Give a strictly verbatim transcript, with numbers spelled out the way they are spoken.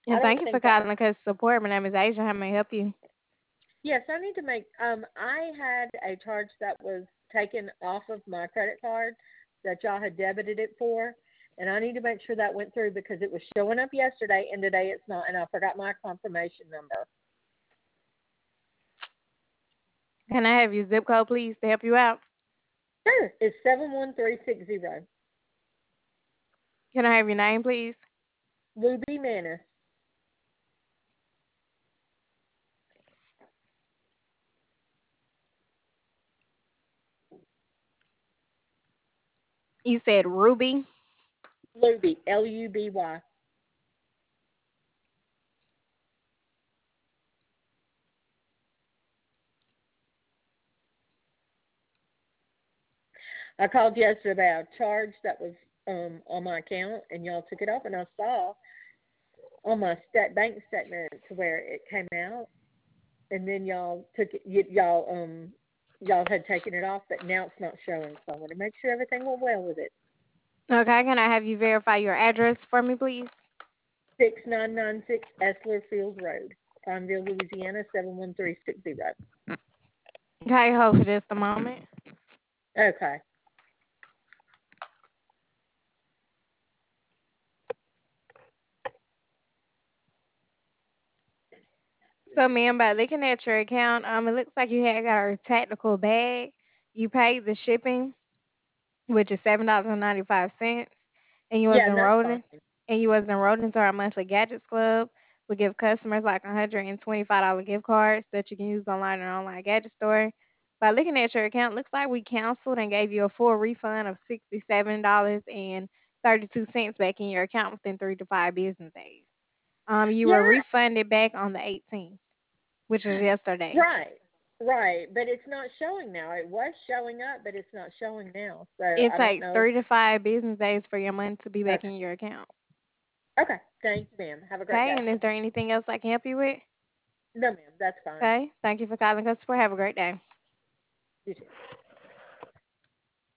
I And thank don't you for think that. calling because support. My name is Asia. How may I help you? Yes, I need to make. Um, I had a charge that was taken off of my credit card that y'all had debited it for, and I need to make sure that went through because it was showing up yesterday, and today it's not, and I forgot my confirmation number. Can I have your zip code, please, to help you out? Sure, it's seven one three six zero. Can I have your name, please? Ruby Manis. You said Ruby. Luby, L U B Y. I called yesterday about a charge that was um on my account, and y'all took it off, and I saw on my stat bank statement to where it came out, and then y'all took it. Y- y'all um y'all had taken it off, but now it's not showing. So I want to make sure everything went well with it. Okay, can I have you verify your address for me, please? Six nine nine six Esler Field Road, Pineville, Louisiana seven one three six zero. Okay, hold for just a moment. Okay. So, ma'am, by looking at your account, um, it looks like you had got a technical bag. You paid the shipping, which is seven dollars and ninety five cents, and you was Yeah, that's enrolled fine. in, and you was enrolled into our monthly gadgets club. We give customers like a hundred and twenty five dollar gift cards that you can use online or online gadget store. By looking at your account, looks like we canceled and gave you a full refund of sixty seven dollars and thirty two cents back in your account within three to five business days. Um, you were Yeah, refunded back on the eighteenth, which was yesterday. right. Right, but it's not showing now. It was showing up, but it's not showing now. So It I don't takes know. three to five business days for your money to be back Okay. in your account. Okay. Thanks, ma'am. Have a great Okay, day. and is there anything else I can help you with? No, ma'am. That's fine. Okay, thank you for calling us. Have a great day. You too.